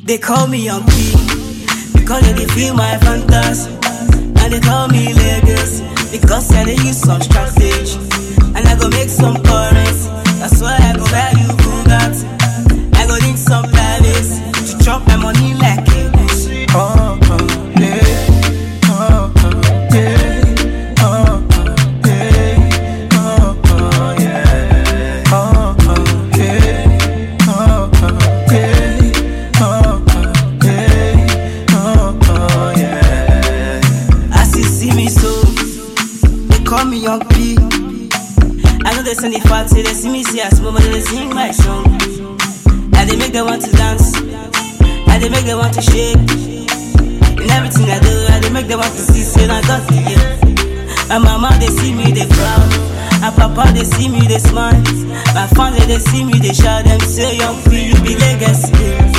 They call me Young P because they feel my fantasy. And they call me Lagos because I dey use some strategy. And I go make some currency. That's why I go buy you Bugatti. I go need some privacy to chop my money like a goose. Oh, oh, yeah. Oh, oh, yeah. Oh, oh, yeah. Oh, oh, yeah. Oh, oh, yeah. Oh, oh, yeah. Oh, oh, yeah. Oh, oh, yeah. As you see me so, they call me Young P. I know they send the fact, say they see me say I smoke, but they sing my song. And they make them want to dance, and they make them want to shake. In everything I do, and they make them want to see, say I got the gift. My mama, they see me, they proud. And papa, they see me, they smile. My family, they see me, they shout. Them say, Young P, you be legacy.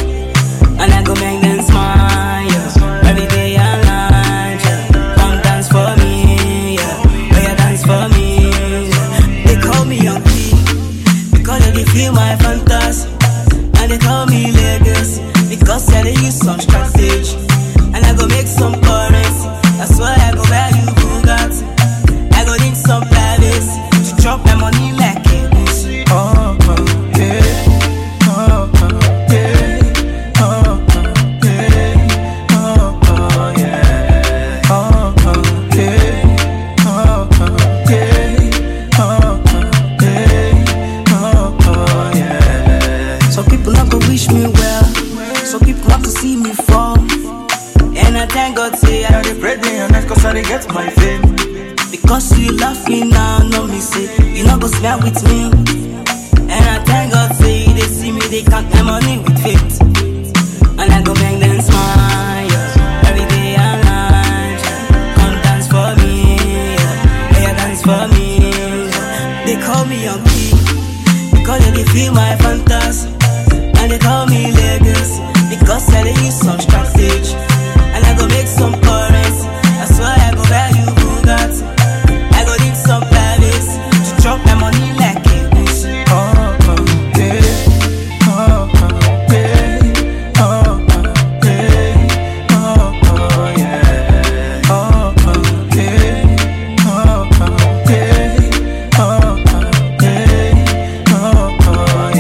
And I go make them smile, yeah. Every day and night, yeah. Come dance for me, yeah. Oh, yeah, dance for me, yeah. They call me Young P because they feel my fantasy. And they call me Lagos because I dey use some strategy. And I go make some currency. That's why I go buy you Bugatti. I go need some privacy to chop my money like a goose. Oh, oh, yeah. Oh, oh, yeah. Oh, oh, yeah. Oh, oh, yeah. Oh, oh, yeah. Oh, oh, yeah. Oh, oh, yeah. Oh, oh, yeah. Some people not go wish me well. Some people not to see me fall. And I thank God say I dey pray day and night 'cause I dey get my fame. because you love me now, no me say you not go smile with me. And I thank God say they see me, they count my money with faith. And I go make them smile, yeah. Every day and night, yeah. Come dance for me, yeah. Yeah, dance for me, yeah. They call me Young P because they feel my fantasy. And they call me Lagos because I dey use some strategy. And I go make some currency. That's why I go buy you Bugatti. I go need some privacy to chop my money like a goose. Oh, oh, yeah. Oh, oh, yeah. Oh, oh, yeah. Oh, oh, yeah. Oh, oh, yeah. Oh, oh, yeah. Oh, oh, yeah. Oh, oh,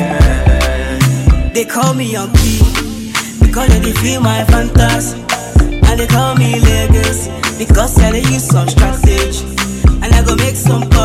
yeah. They call me Young P because they feel my fantasy. And they call me Lagos because I dey use some strategy. And I go make some